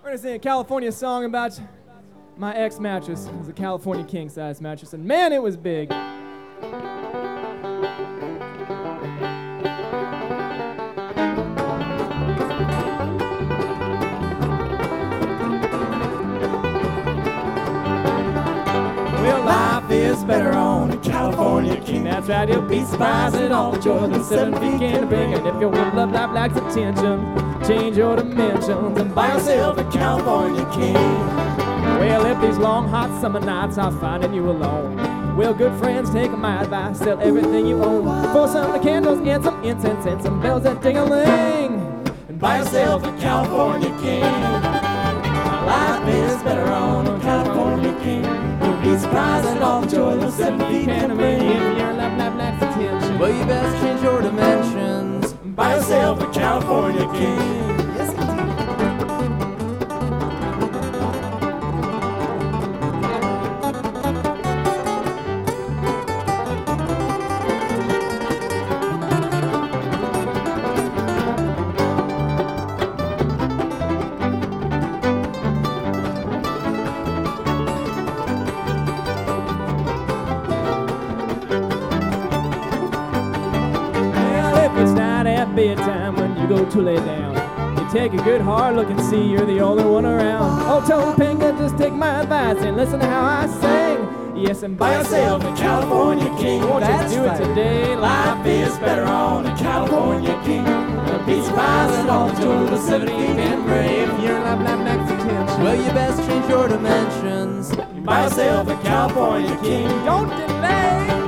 We're gonna sing a California song about my ex mattress. It was a California king size mattress, and man, it was big. Well, life is better on a California king. That's right, you'll be surprised at all the joy that 7 feet can bring. And if you want love life lacks attention, change your dimensions and buy yourself a California king. Well, if these long hot summer nights are finding you alone, well, good friends, take my advice, sell everything you own for some of the candles and some incense and some bells that ding-a-ling, and buy yourself a California king. Life is better on a California king. You'll be surprised at all the joy that 7 feet can bring. If your love lacks attention, well, you best change your dimensions. Buy yourself a California king. Yes, indeed. It's not at bedtime when you go to lay down. You take a good hard look and see you're the only one around. Oh, Topanga, just take my advice and listen to how I sing. Yes, and buy yourself a California king. Won't you do it today? Life is better on a California king. You'll be surprised at all the joy the 7 feet can bring. If your love lacks attention, Well, you best change your dimensions. buy yourself a California king. Don't delay.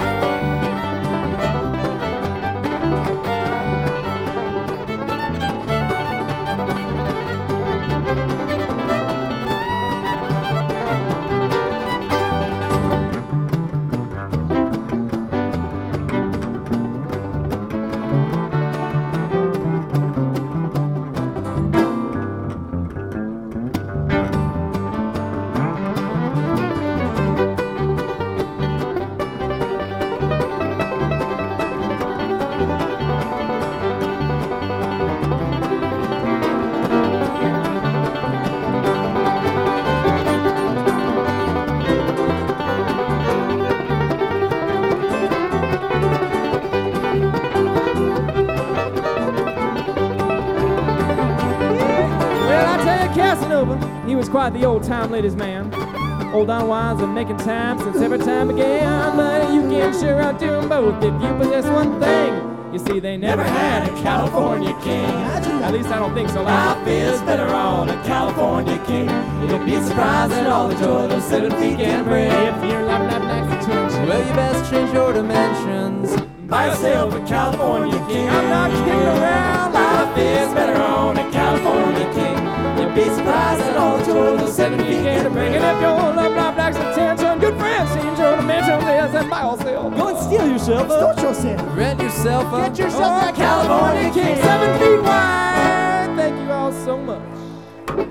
Casanova, he was quite the old-time ladies' man. Old on wines and making time since every time began. But you can sure outdo them both if you possess one thing. You see, they never had a California king. At least I don't think so. Life is better on a California king. You'll be surprised at all the joy those 7 feet can bring. If your love lacks attention, Well, you best change your dimensions. buy yourself a California king. I'm not kidding around. Life is better on a California king. You'll be surprised at all the joy those 7 feet can bring. And if your love lacks attention, good friends, change your dimensions. Yes, and buy yourself. Go and steal yourself. Extort yourself. Rent yourself a Get yourself a California king, 7 feet wide. Thank you all so much.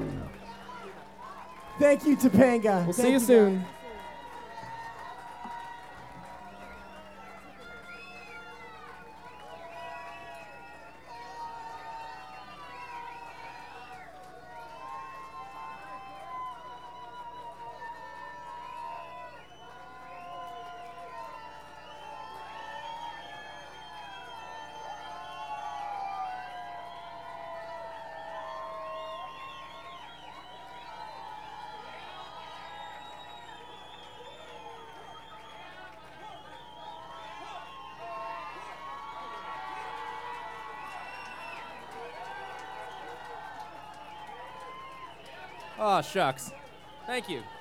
Thank you, Topanga. We'll see you soon. Oh, shucks. Thank you.